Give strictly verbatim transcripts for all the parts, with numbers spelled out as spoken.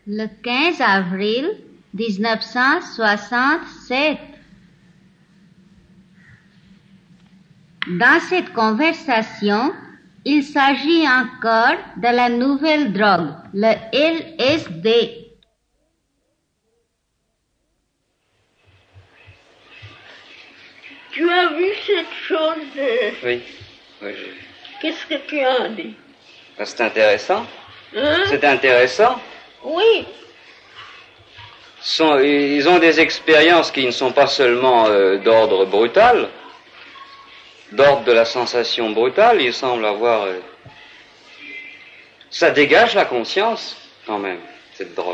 le quinze avril mille neuf cent soixante-sept. Dans cette conversation, il s'agit encore de la nouvelle drogue, le L S D. Tu as vu cette chose de... Oui, oui, j'ai vu. Qu'est-ce que tu as dit? Ah, c'est intéressant. Hein? C'est intéressant. Oui. Sont, ils ont des expériences qui ne sont pas seulement euh, d'ordre brutal, d'ordre de la sensation brutale, ils semblent avoir... Euh, ça dégage la conscience, quand même, cette drogue.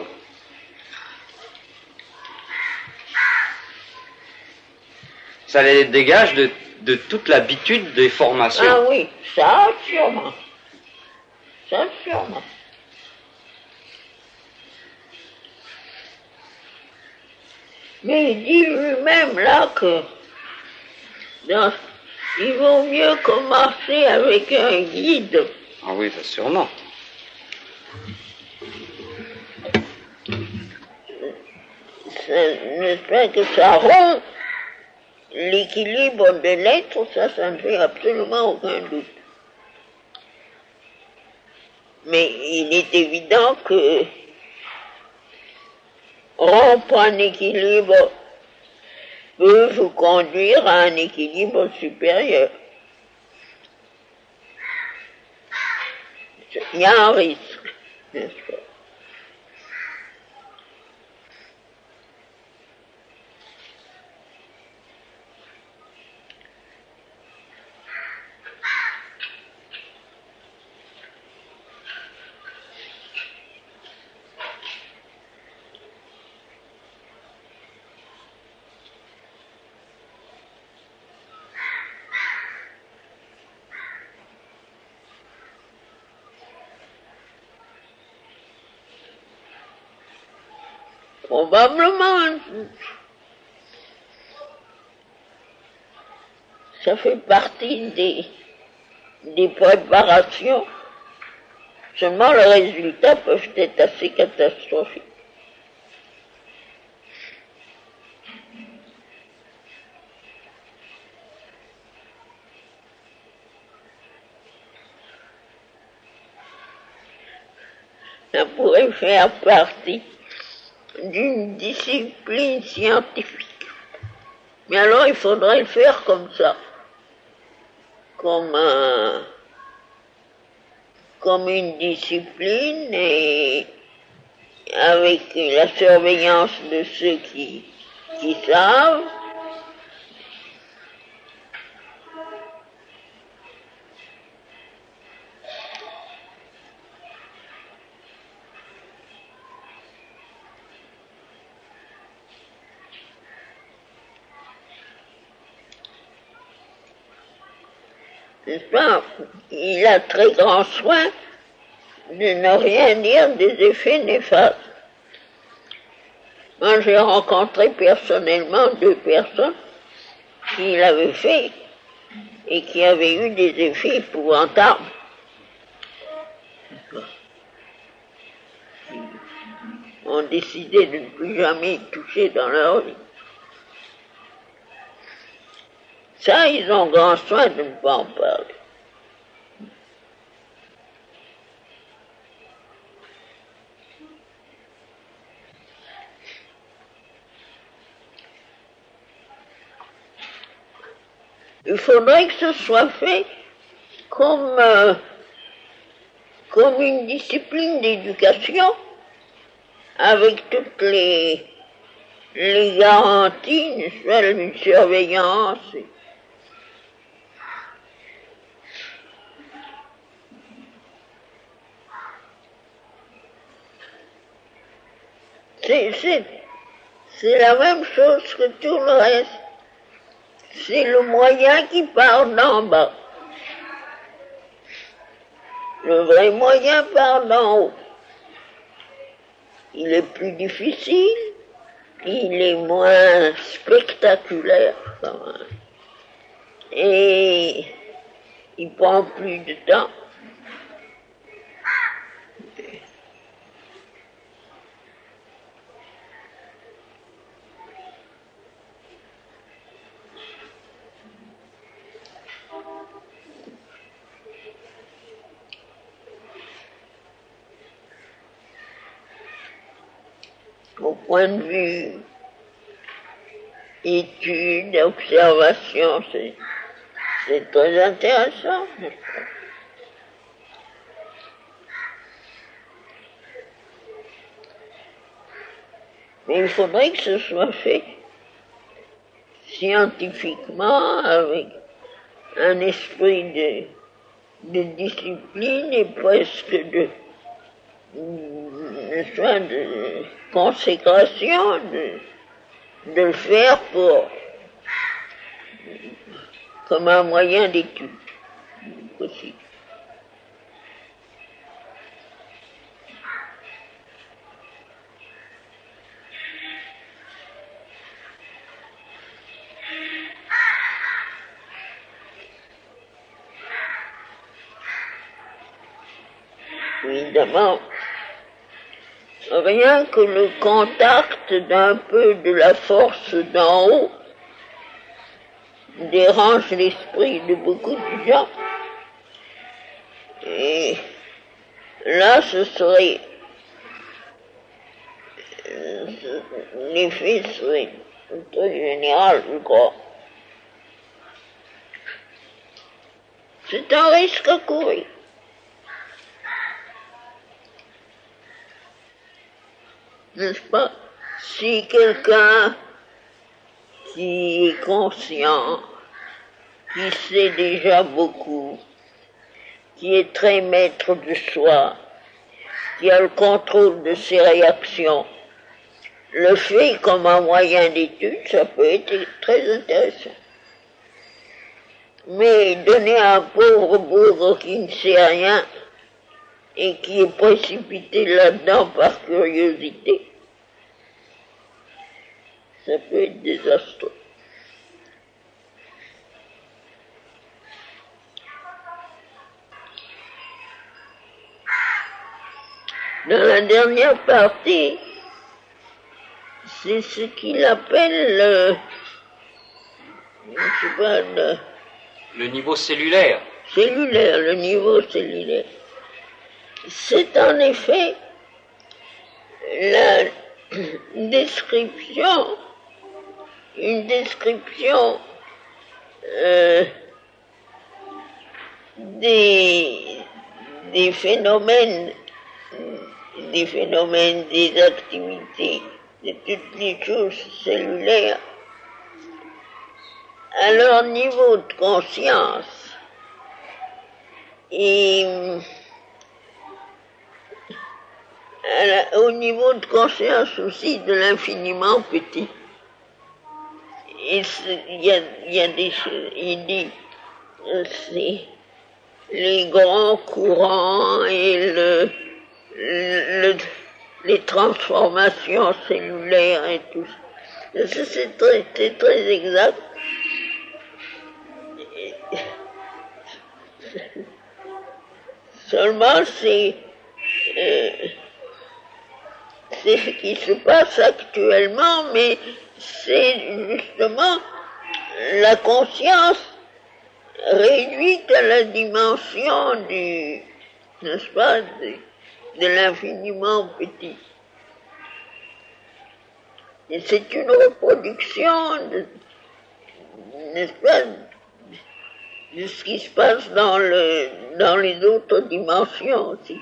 Ça les dégage de, de toute l'habitude des formations. Ah oui, ça sûrement. Ça sûrement. Mais il dit lui-même là que dans, il vaut mieux commencer avec un guide. Ah oui, ça sûrement. N'est-ce pas que ça rompt l'équilibre de l'être, ça, ça ne fait absolument aucun doute. Mais il est évident que rompre un équilibre peut vous conduire à un équilibre supérieur. Il y a un risque, n'est-ce pas? Probablement, ça fait partie des, des préparations. Seulement, les résultats peuvent être assez catastrophiques. Ça pourrait faire partie d'une discipline scientifique. Mais alors, il faudrait le faire comme ça, comme, un, comme une discipline et avec la surveillance de ceux qui, qui savent. N'est-ce pas? Il a très grand soin de ne rien dire des effets néfastes. Moi, j'ai rencontré personnellement deux personnes qui l'avaient fait et qui avaient eu des effets épouvantables. Ils ont décidé de ne plus jamais y toucher dans leur vie. Ça, ils ont grand soin de ne pas en parler. Il faudrait que ce soit fait comme, euh, comme une discipline d'éducation, avec toutes les, les garanties, une surveillance. C'est, c'est, c'est la même chose que tout le reste. C'est le moyen qui part d'en bas. Le vrai moyen part d'en haut. Il est plus difficile, il est moins spectaculaire quand même. Et il prend plus de temps. au point de vue étude, observation, c'est, c'est très intéressant, n'est-ce pas? Mais il faudrait que ce soit fait scientifiquement, avec un esprit de, de discipline et presque de, de, de consécration, de, de le faire pour, comme un moyen d'étude possible. Évidemment, rien que le contact d'un peu de la force d'en haut dérange l'esprit de beaucoup de gens. Et là, ce serait, l'effet serait très général, je crois. C'est un risque à courir. N'est-ce pas? Si quelqu'un qui est conscient, qui sait déjà beaucoup, qui est très maître de soi, qui a le contrôle de ses réactions, le fait comme un moyen d'étude, ça peut être très intéressant. Mais donner à un pauvre bourre qui ne sait rien et qui est précipité là-dedans par curiosité, ça peut être désastreux. Dans la dernière partie, c'est ce qu'il appelle le, je sais pas, le, le niveau cellulaire. Cellulaire, le niveau cellulaire. C'est en effet la description, une description euh, des, des phénomènes, des phénomènes, des activités, de toutes les choses cellulaires à leur niveau de conscience. Et La, au niveau de conscience aussi de l'infiniment petit. Et il y a, y a des choses, il dit, c'est les grands courants et le, le, les transformations cellulaires et tout ça. Ça c'est très, c'est très exact. Seulement c'est... Euh, c'est ce qui se passe actuellement, mais c'est justement la conscience réduite à la dimension du, n'est-ce pas, de, de l'infiniment petit. Et c'est une reproduction, de, n'est-ce pas, de ce qui se passe dans, le, dans les autres dimensions aussi.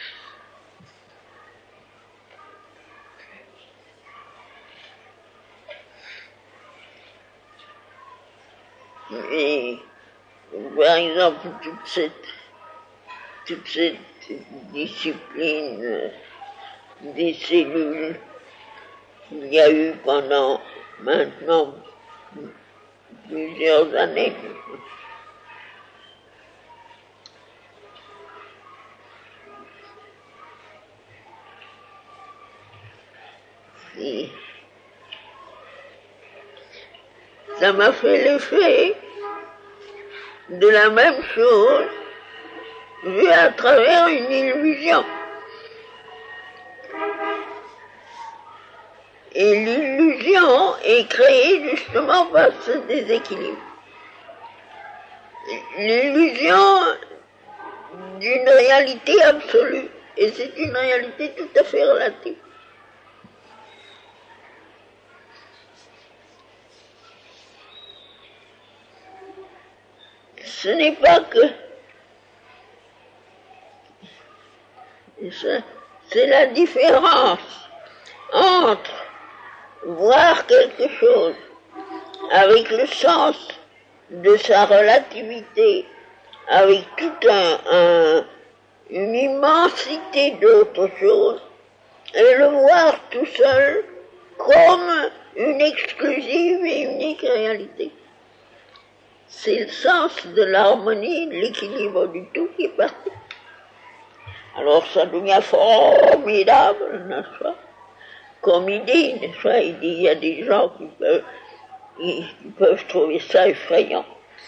Et, par exemple, toute cette, toute cette discipline des cellules qu'il y a eu pendant maintenant plusieurs années. Et ça m'a fait l'effet de la même chose vue à travers une illusion. Et l'illusion est créée justement par ce déséquilibre. L'illusion d'une réalité absolue. Et c'est une réalité tout à fait relative. ce n'est pas que... C'est la différence entre voir quelque chose avec le sens de sa relativité, avec toute un, un, une immensité d'autres choses, et le voir tout seul comme une exclusive et unique réalité. C'est le sens de l'harmonie, de l'équilibre du tout qui est parti. Alors ça devient formidable, n'est-ce pas? Comme il dit, n'est-ce pas? Il dit, il y a des gens qui peuvent, qui peuvent trouver ça effrayant.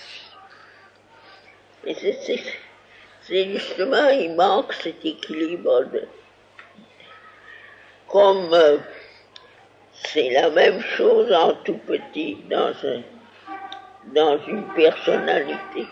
Et c'est, c'est, c'est justement, il manque cet équilibre de... Comme euh, c'est la même chose en tout petit dans, un, dans une personnalité.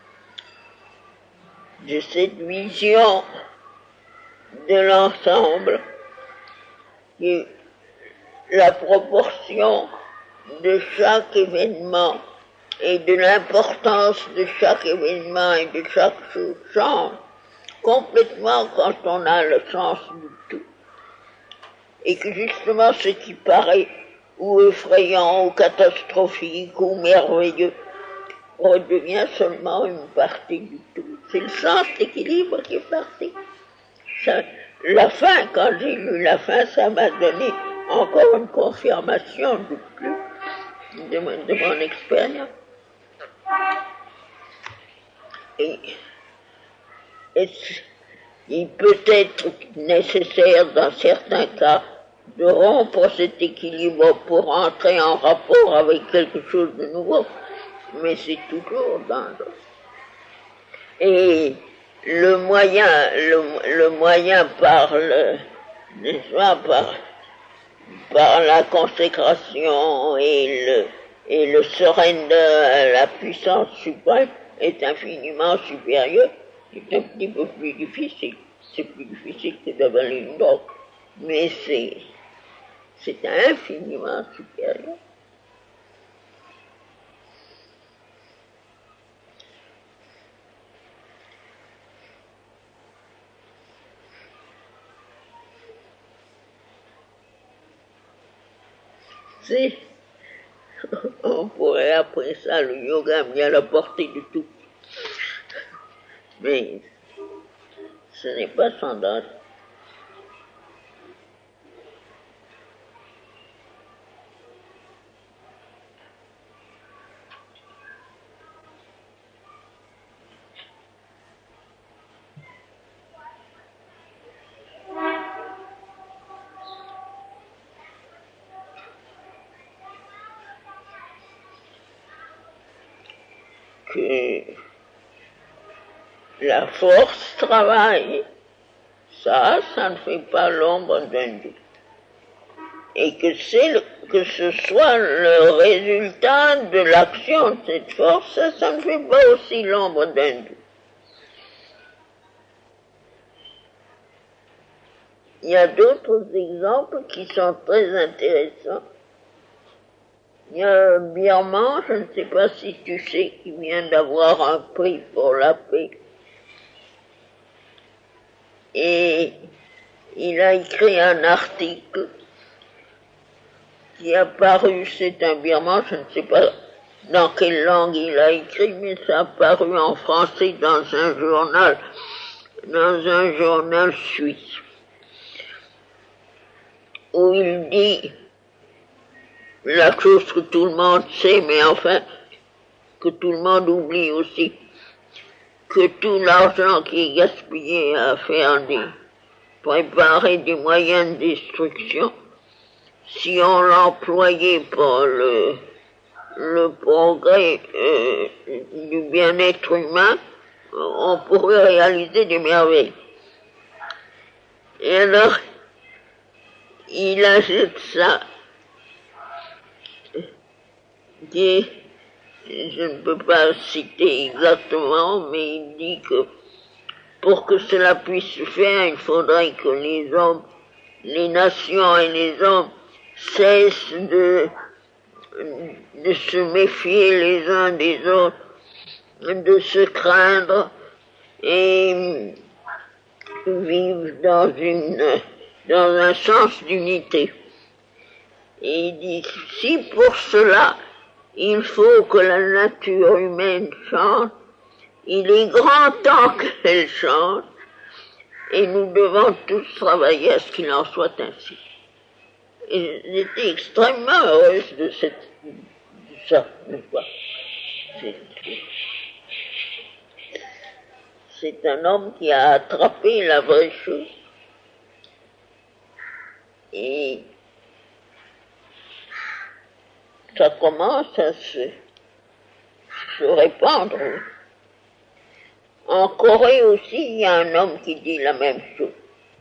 De cette vision de l'ensemble, et la proportion de chaque événement et de l'importance de chaque événement et de chaque chose change complètement quand on a le sens du tout. Et que justement ce qui paraît ou effrayant ou catastrophique ou merveilleux redevient seulement une partie du tout. C'est le sens d'équilibre qui est parti. Ça, la fin, quand j'ai lu la fin, ça m'a donné encore une confirmation de plus de, de mon expérience. Et, et il peut être nécessaire dans certains cas de rompre cet équilibre pour entrer en rapport avec quelque chose de nouveau, mais c'est toujours dangereux. Et le moyen, le, le moyen par le, n'est-ce pas, par, par la consécration et le, et le surrender à la puissance suprême est infiniment supérieur. C'est un petit peu plus difficile. C'est plus difficile que d'avaler une drogue. Mais c'est, c'est infiniment supérieur. C'est, on pourrait après ça, le yoga mis à la portée de tout. Mais ce n'est pas sans danger. Que la force travaille, ça, ça ne fait pas l'ombre d'un doute. Et que, c'est le, que ce soit le résultat de l'action de cette force, ça, ça ne fait pas aussi l'ombre d'un doute. Il y a d'autres exemples qui sont très intéressants. Il y a un Birman, je ne sais pas si tu sais, qui vient d'avoir un prix pour la paix. Et il a écrit un article qui a paru, c'est un Birman, je ne sais pas dans quelle langue il a écrit, mais ça a paru en français dans un journal, dans un journal suisse, où il dit la chose que tout le monde sait, mais enfin, que tout le monde oublie aussi, que tout l'argent qui est gaspillé à faire des, préparer des moyens de destruction, si on l'employait pour le, le progrès euh, du bien-être humain, on pourrait réaliser des merveilles. Et alors, il ajoute ça, dit, je ne peux pas citer exactement, mais il dit que pour que cela puisse se faire, il faudrait que les hommes, les nations et les hommes cessent de, de se méfier les uns des autres de se craindre et vivre dans, une, dans un sens d'unité. Et il dit, si pour cela, il faut que la nature humaine change, il est grand temps qu'elle change, et nous devons tous travailler à ce qu'il en soit ainsi. Et j'étais extrêmement heureuse de, cette, de ça. C'est, c'est un homme qui a attrapé la vraie chose. Et ça commence à se, se répandre. En Corée aussi, il y a un homme qui dit la même chose,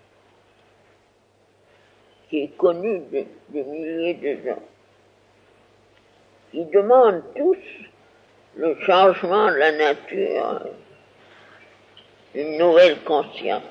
qui est connu de, de milliers de gens. Ils demandent tous le changement de la nature, une nouvelle conscience.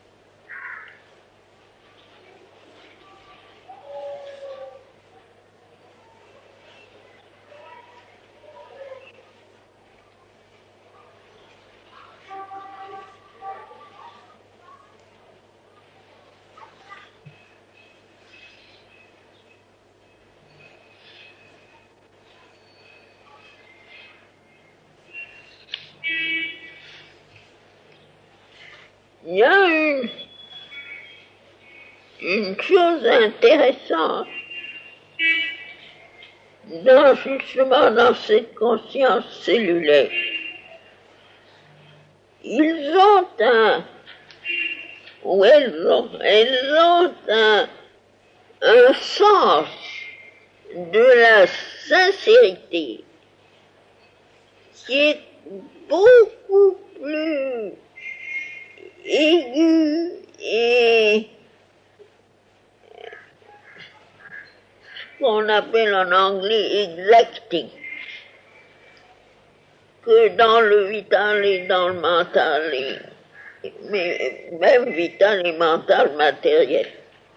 Il y a une, une chose intéressante dans, justement dans cette conscience cellulaire. Ils ont un, ou elles ont, elles ont un, un sens de la sincérité qui est beaucoup plus aigu et ce qu'on appelle en anglais exacting, que dans le vital et dans le mental, et, mais même vital et mental matériel.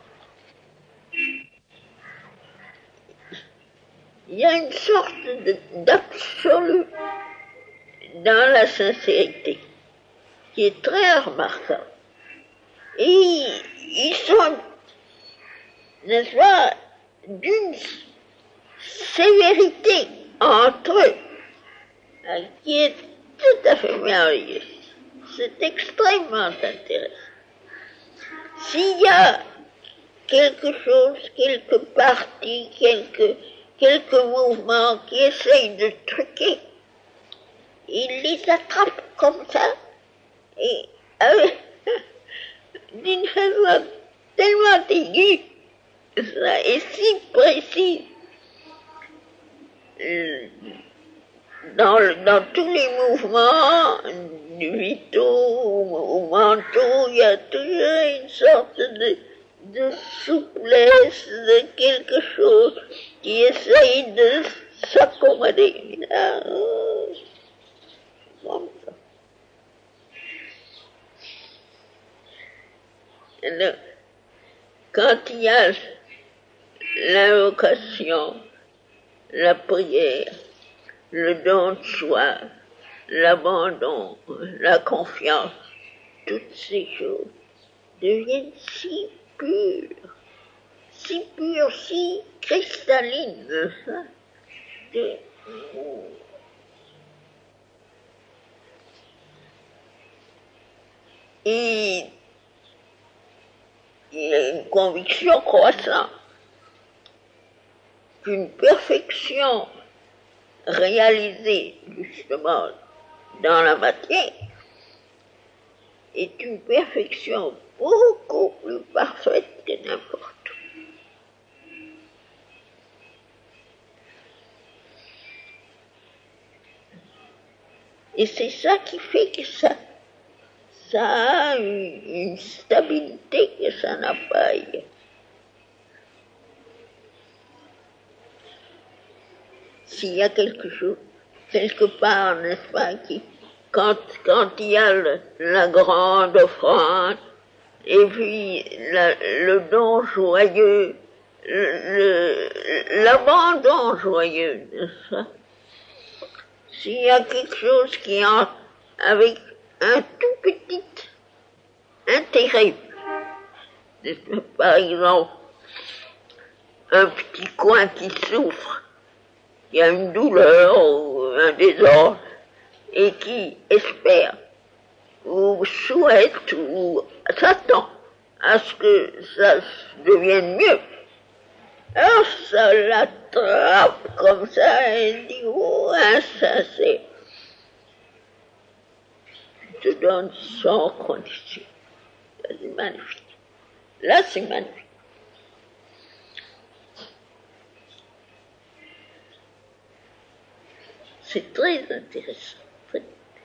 Il y a une sorte d'absolu dans la sincérité qui est très remarquable. Et ils sont, n'est-ce pas, d'une sévérité entre eux, qui est tout à fait merveilleuse. C'est extrêmement intéressant. S'il y a quelque chose, quelques parties, quelques, quelques mouvements qui essayent de truquer, ils les attrapent comme ça, et euh, d'une façon tellement aiguë, ça est si précis, euh, dans, dans tous les mouvements du vitaux au manteau, il y a toujours une sorte de, de souplesse, de quelque chose qui essaye de s'accommoder. Ah, oh, comme ça. Le, quand il y a l'invocation, la prière, le don de soi, l'abandon, la confiance, toutes ces choses deviennent si pures, si pures, si cristallines, hein, de, et il y a une conviction croissante qu'une perfection réalisée justement dans la matière est une perfection beaucoup plus parfaite que n'importe où. Et c'est ça qui fait que ça, ça a une, une stabilité que ça n'a pas ailleurs. S'il y a quelque chose, quelque part, n'est-ce pas, qui, quand, quand il y a le, la grande offrande, et puis la, le don joyeux, le, l'abandon joyeux, n'est-ce pas, s'il y a quelque chose qui a avec un tout petit intérêt, par exemple, un petit coin qui souffre, qui a une douleur ou un désordre, et qui espère ou souhaite ou s'attend à ce que ça devienne mieux. Alors ça l'attrape comme ça et dit, oh, hein, ça c'est... Je te donne sans condition. Ça, c'est magnifique. Là, c'est magnifique. C'est très intéressant. Très...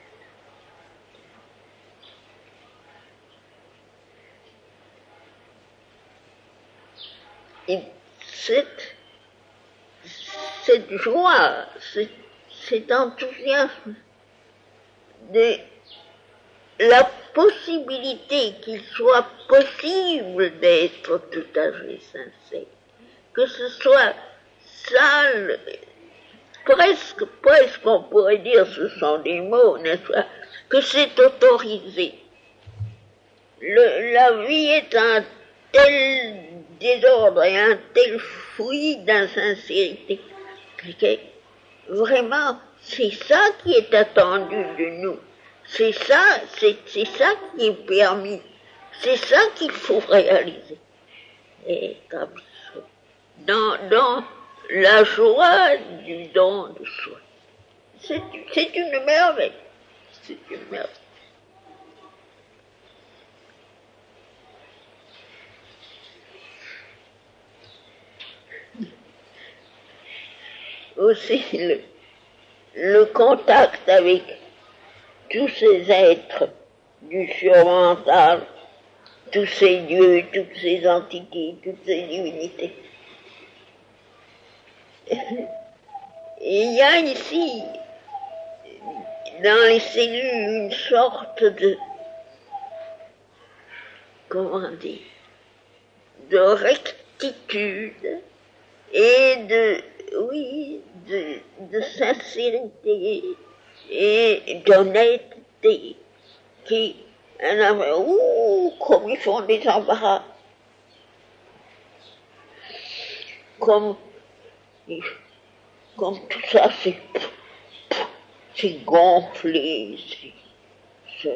Et cette, cette joie, cet, cet enthousiasme de la possibilité qu'il soit possible d'être tout à fait sincère, que ce soit ça, le, presque, presque on pourrait dire, ce sont des mots, n'est-ce pas, que c'est autorisé. Le, la vie est un tel désordre et un tel fouillis d'insincérité que vraiment, c'est ça qui est attendu de nous. C'est ça, c'est, c'est ça qui est permis. C'est ça qu'il faut réaliser. Et comme ça, dans, dans la joie du don de soi. C'est, c'est une merveille. C'est une merveille. Aussi le, le contact avec tous ces êtres du surmental, tous ces dieux, toutes ces entités, toutes ces divinités. Et il y a ici, dans les cellules, une sorte de, comment dire, de rectitude et de, oui, de, de sincérité et d'honnêteté qui, ouh, comme ils font des embarras, comme, comme tout ça c'est, c'est gonflé, c'est,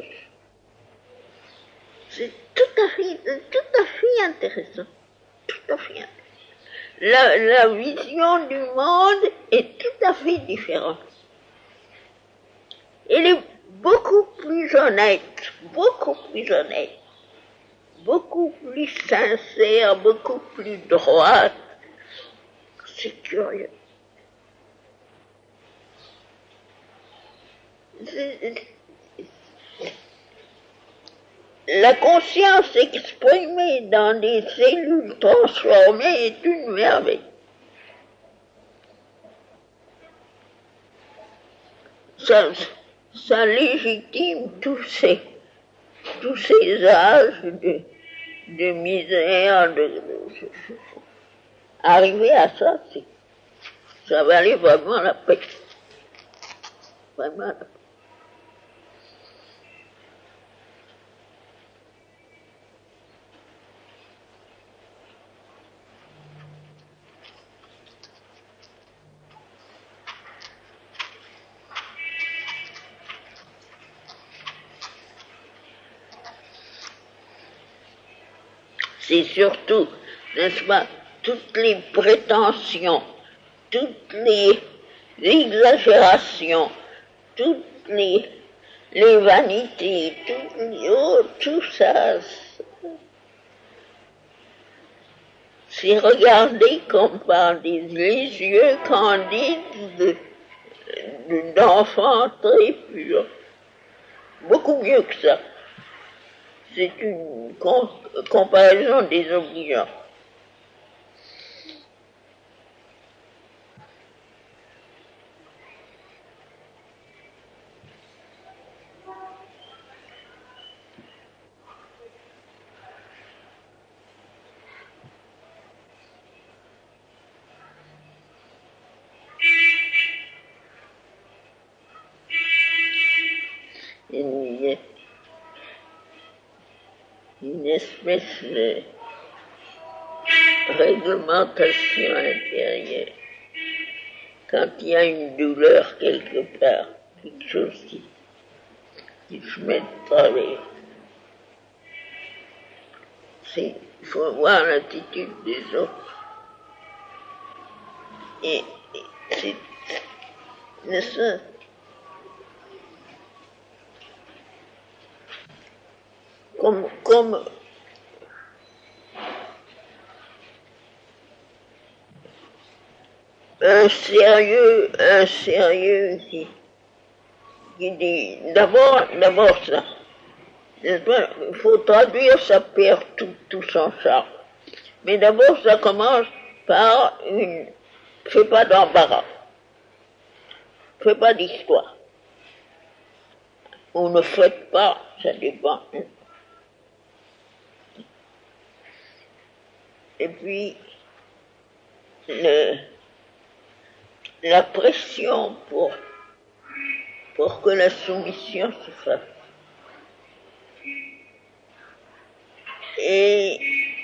c'est tout à fait, tout à fait intéressant, tout à fait intéressant. La, la vision du monde est tout à fait différente. Elle est beaucoup plus honnête, beaucoup plus honnête, beaucoup plus sincère, beaucoup plus droite. C'est curieux. C'est... La conscience exprimée dans des cellules transformées est une merveille. Ça, ça légitime tous ces, tous ces âges de, de misère, de, de, de, arriver à ça, c'est, ça valait vraiment la peine. Vraiment la peine. C'est surtout, n'est-ce pas, toutes les prétentions, toutes les exagérations, toutes les, les vanités, tout, oh, tout ça, c'est regardé comme par des, les yeux candides de, de, d'enfants très purs. Beaucoup mieux que ça. C'est une com- comparaison désobligeante. espèce de réglementation intérieure. Quand il y a une douleur quelque part, quelque chose qui, qui se met de travers, il faut voir l'attitude des autres. Et, et c'est, c'est ça. Comme, comme un sérieux, un sérieux qui, qui dit d'abord, d'abord ça. Il faut traduire, ça perd tout, tout son charme. Mais d'abord, ça commence par une, fais pas d'embarras, fais pas d'histoire. On ne faites pas, ça dépend. Et puis, le, la pression pour, pour que la soumission se fasse. Et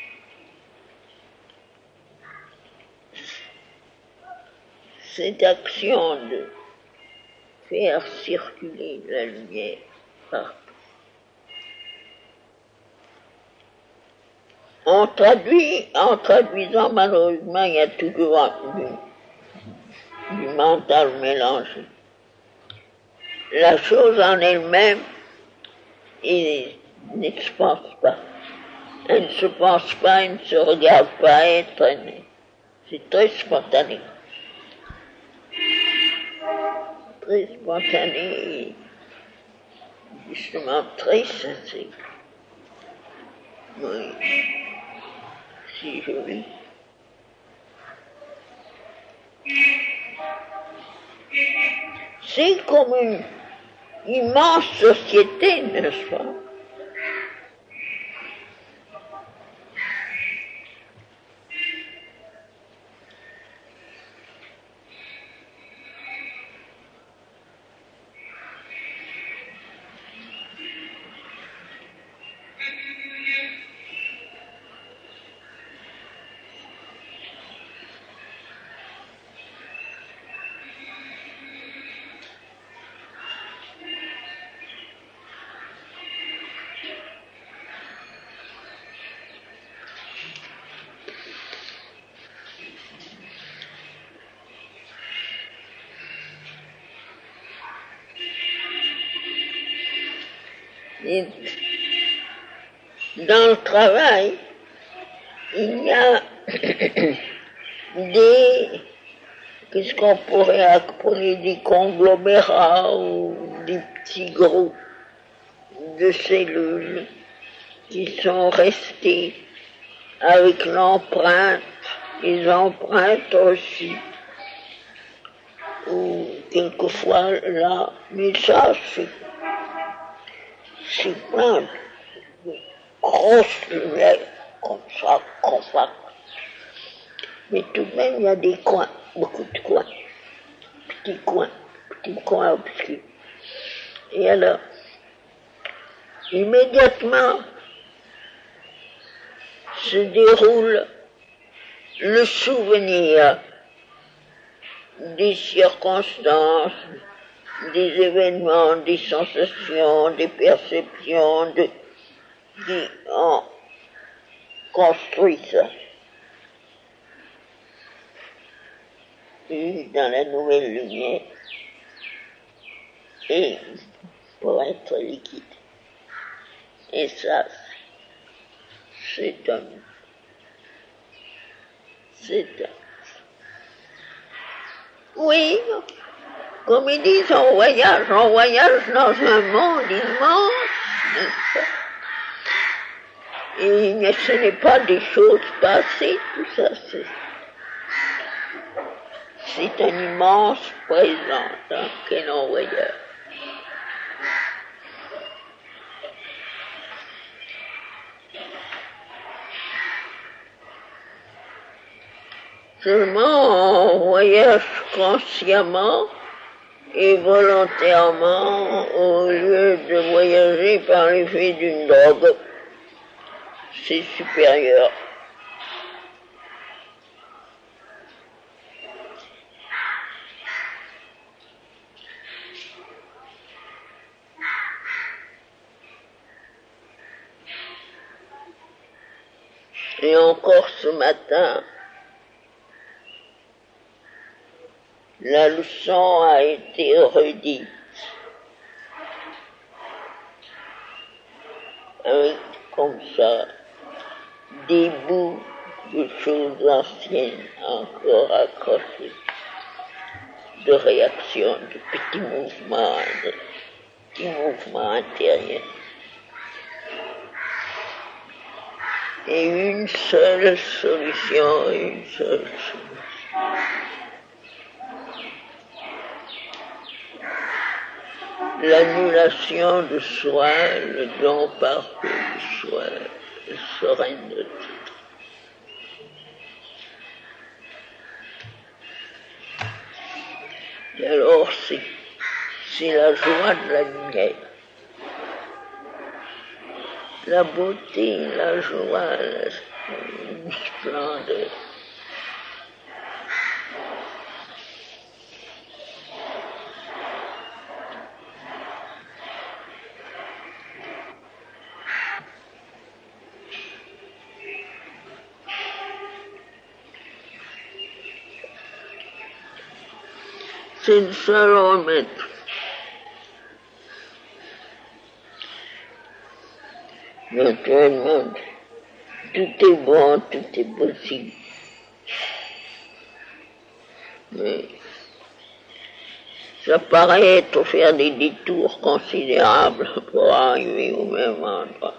cette action de faire circuler la lumière partout. En, traduit, en traduisant, malheureusement, il y a toujours du, du mental mélangé. La chose en elle-même, elle ne se pense pas. Elle ne se pense pas, elle ne se regarde pas être. C'est très spontané. Très spontané et justement très sincère. Oui. Si joli. C'est comme une immense société, n'est-ce pas? Et dans le travail, il y a des, qu'est-ce qu'on pourrait appeler, des conglomérats ou des petits groupes de cellules qui sont restés avec l'empreinte, les empreintes aussi, ou quelquefois là, mais ça c'est c'est plein de grosses lumières, comme ça, compactes. Mais tout de même, il y a des coins, beaucoup de coins, petits coins, petits coins obscurs. Et alors, immédiatement, se déroule le souvenir des circonstances, des événements, des sensations, des perceptions, de, qui ont construit ça. Et dans la nouvelle lumière, et pour être liquide. Et ça, c'est un, c'est un, oui, comme ils disent, on voyage, on voyage dans un monde immense, et ce n'est pas des choses passées, tout ça, c'est, c'est un immense présent hein, qu'est nos voyages. Seulement, on voyage consciemment et volontairement au lieu de voyager par l'effet d'une drogue. ses supérieurs. Et encore ce matin, la leçon a été redite avec comme ça des bouts de choses anciennes encore accrochées, de réactions, de petits mouvements, de petits mouvements intérieurs. Et une seule solution, une seule solution. L'annulation de soi, le don parfait de soi, le serein de tout. Et alors, c'est, c'est la joie de la lumière. La beauté, la joie, la splendeur. C'est le seul remède. Naturellement, tout est bon, tout est possible. Mais ça paraît être faire des détours considérables pour arriver au même endroit.